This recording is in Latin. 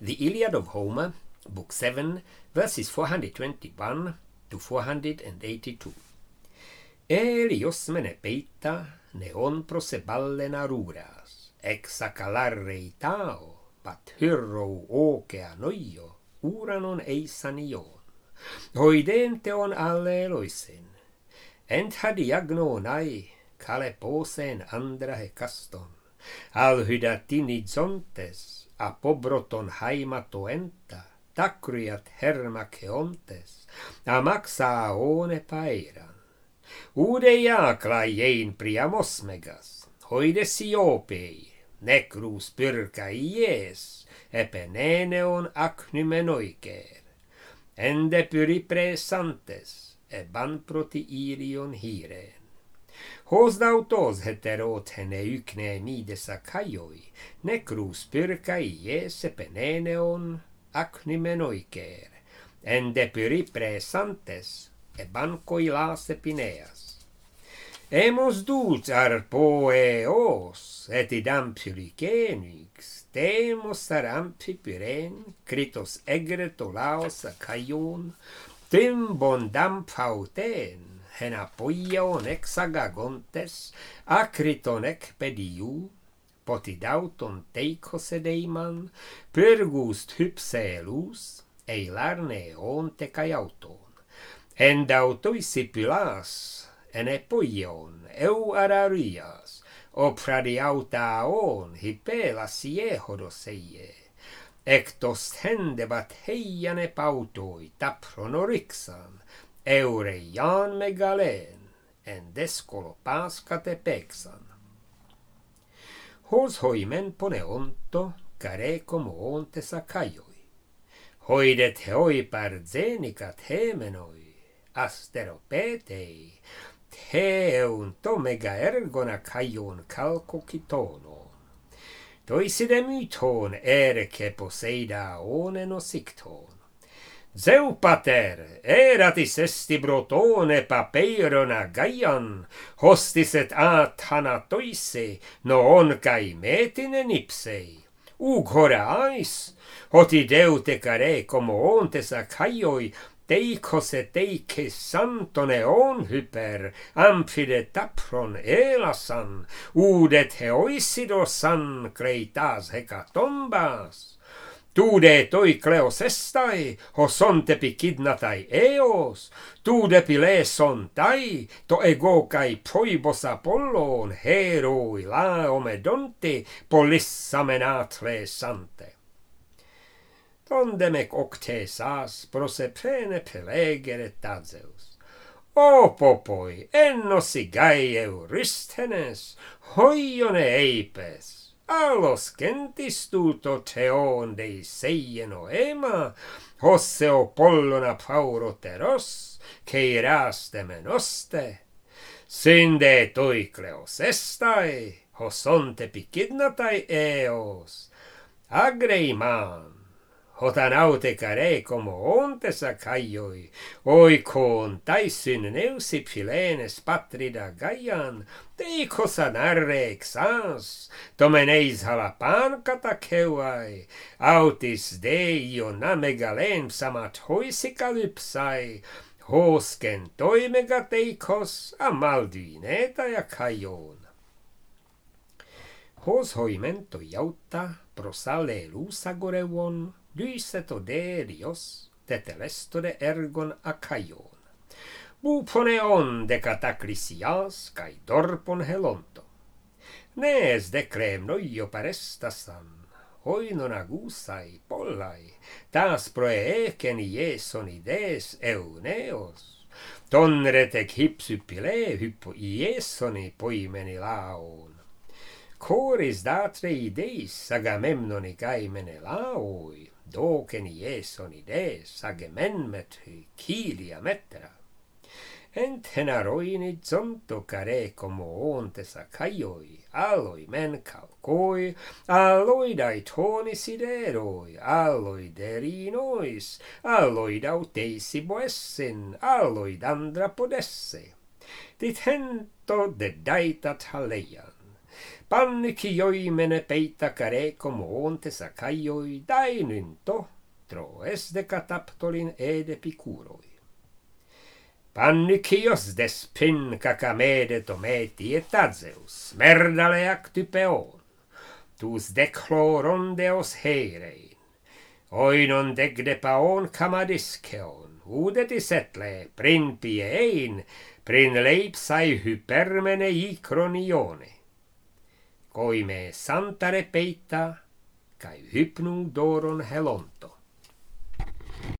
The Iliad of Homer, Book 7, verses 421 to 482. Elios mene peita, neon proseballen aruras, ex acalarre itao, pat hyrro okea noio, uranon eisanion. Hoidente on alle loisen, ent hadiagno nai, cale posen andra hekaston, al hydatinizontes, apobroton haimatoenta, tacryat hermakeontes, amaxa aone paeran. Udeia klaiein priamosmegas, hoide siopei, necrus pyrka ies, epeneneon acnymenoiker, ende pyripresantes, eban proti irion hiren. Hos dautos heterot hene ykne mides akaioi, necrus pyrka ies epeneneon acnymenoiker, ende pyripresantes, ebankoi epineas. Emos dulc arpoeos, et idam pyricenix, temos arampi pyren, critos egretolaos akaion, tim bondam pauten, hen apoion exagagontes, acriton ec pediu, potidauton teicos edeiman, pyrgust hypselus, eilarne onte caiauton, endautoi sipilas, en epoion, eu ararias, opradiautaon, hipelas iehodoseie, ectos hendebat heian epautoi, tapronorixan, eureian megalen, en descolopas catepexan. Hos hoimen poneonto, care como ontes acaioi, hoidet heoi parzenicat hemenoi, asteropetei, teunto mega ergon acaion calcocitono, toisidemiton erce poseida onen osicton. Zeu pater, eratis esti brotone papeiron agaian, hostis et athanatoise, non cae metinen ipsei. Ug horais, hoti deute care como ontes acaioi, teikos et teices santon eon hyper, amphide tapron elasan, udet heoisidosan creitas hecatombas. Tude toi cleos estai, hosonte picidnatai eos, tude pileson tai, to ego cae proibos Apollon, heroi la omedonte, polissa menatre sante. Tondemec octesas proseprene pelegere Tazeus. O popoi, ennosi gae Eurysthenes, hoione eipes, alos gentis tuto teon dei seien oema, hosseo pollona pauroteros, ceiraste menoste, sinde toi cleos estai, hosonte picidnatai eos, agreiman, hotanaute care como ontes acaioi, oikon taisyn neusi pilenes patrida gaian, deicos anarre exans, domeneis halapan cataceuai, autis deio namegalen samat hoisicalypsai, hosken toi megateikos amalduinetai acaion. Hos hoimento iauta prosale lusagorevon, lyset oderios, tetelestode ergon acaion. Buponeon de cataclisias, cae dorpon helonto. Nes decrem noio parestasan, hoi non agusai, pollai, tas proecen ieson ides euneos, tonretec hypsypile hypo iesoni poimeni laon. Coris datre ideis Agamemnoni cae Menelaoi, docen ieson ides Agamemnmetri cilia metra. Ent henaroini zonto care como ontes acaioi, alloi men calcoi, alloi daitoni sideroi, alloi derinois, alloi dauteisi boessin, alloi dandra podesse. Dit hento de daitat haleian, Pannikioi peita careco moontes acaioi dainynto, troes de cataptolin ede picuroi. Pannikios des pin cacamede tometi et azeus, merdaleac typeon, tus decloron deos heirein, oinon degde paon camadisceon, udetis etle, prin piein, prin leipsai hypermene icronione. Koime santare peita, kai hypnu doron helonto.